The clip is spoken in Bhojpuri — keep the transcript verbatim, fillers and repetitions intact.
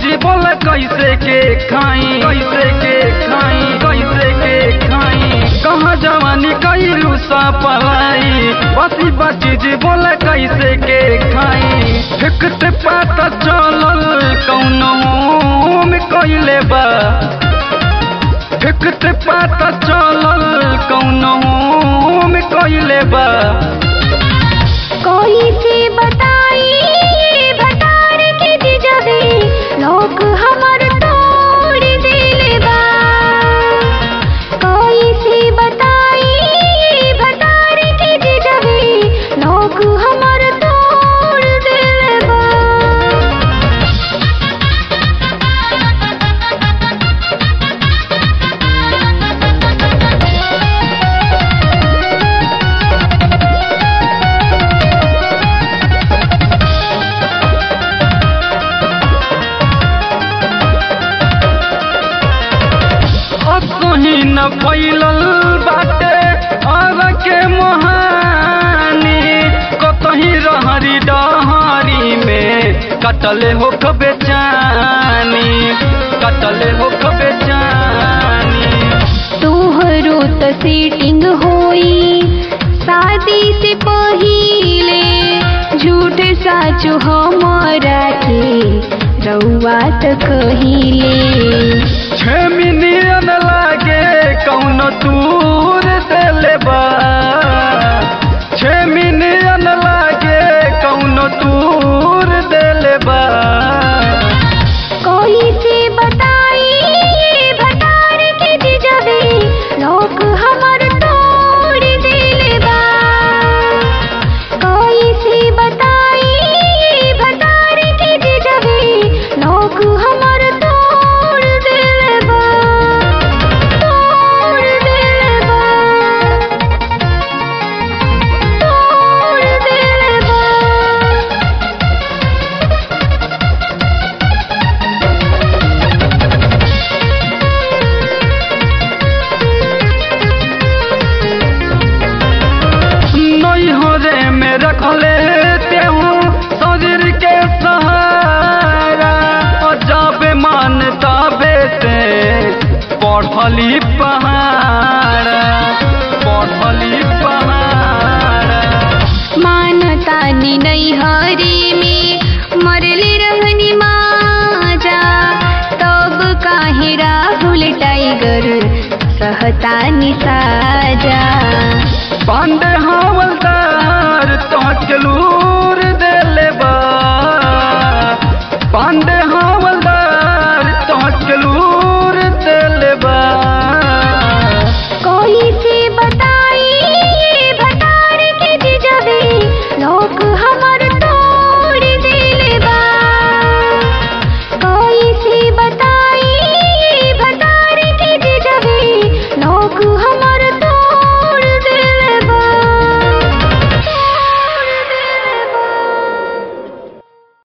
भौजी बोल कैसे के खाई कैसे के खाई कैसे के खाई कहाँ जवानी कैलू सा पलाई बसी बची जी बोल कैसे के खाई फिकते पाता चलल कौनो में कैले बा फिकते पाता चलल कौनो में कैले बा कोई से बताई भटार के दिजबे लोग हमर तोड़ दिले बा कोई से बताई भटार के दिजबे लोग हमर तोड़ दिले बा कहीं न फैलल बाटे आग के मोहानी कतही रहरी डहरी में कटले हो बेचानी कटले हो बेचानी तोहरो त सेटिंग होई शादी से पहिले झूठ साचो हमारा के रउआ त कहिले छह मिलियन लागे कौन दूर से लेबा छह मिलियन लागे कौन दूर दे लेबा कोई से बताई भटार के दिजबे लोग हमर तोड़ दिले बा कोई से बताई भटार के दिजबे लोग हमर तोड़ दिले बा तोड़ दिले बा तोड़ दिले बा नैहरे में रखले तेहू शरीर के सहारा जाबे मानता बेटे पढ़ली पहाड़ा पढ़ली पहाड़ा मानता नी नैहरे में मरले रहनी माजा तब काहे राहुल टाइगर सहता नी साजा पांडे हवलदार तो चलू